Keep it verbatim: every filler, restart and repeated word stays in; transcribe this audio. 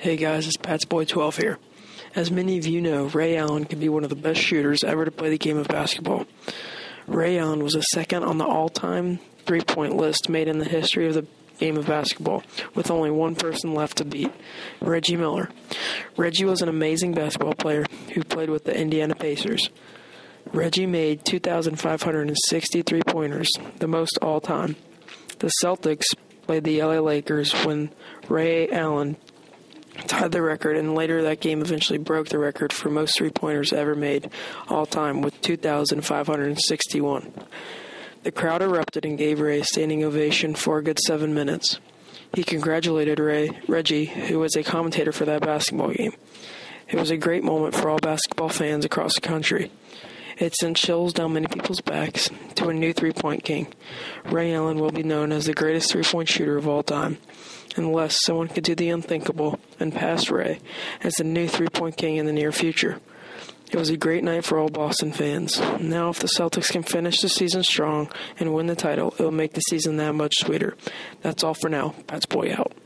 Hey guys, it's Pat's Boy twelve here. As many of you know, Ray Allen can be one of the best shooters ever to play the game of basketball. Ray Allen was a second on the all-time three-point list made in the history of the game of basketball, with only one person left to beat, Reggie Miller. Reggie was an amazing basketball player who played with the Indiana Pacers. Reggie made two thousand five hundred sixty three-pointers, the most all-time. The Celtics played the L A Lakers when Ray Allen tied the record, and later that game eventually broke the record for most three-pointers ever made all time with two thousand five hundred sixty-one. The crowd erupted and gave Ray a standing ovation for a good seven minutes. He congratulated Ray, Reggie, who was a commentator for that basketball game. It was a great moment for all basketball fans across the country. It sent chills down many people's backs to a new three-point king. Ray Allen will be known as the greatest three-point shooter of all time, unless someone could do the unthinkable and pass Ray as the new three-point king in the near future. It was a great night for all Boston fans. Now, if the Celtics can finish the season strong and win the title, it will make the season that much sweeter. That's all for now. Pat's Boy out.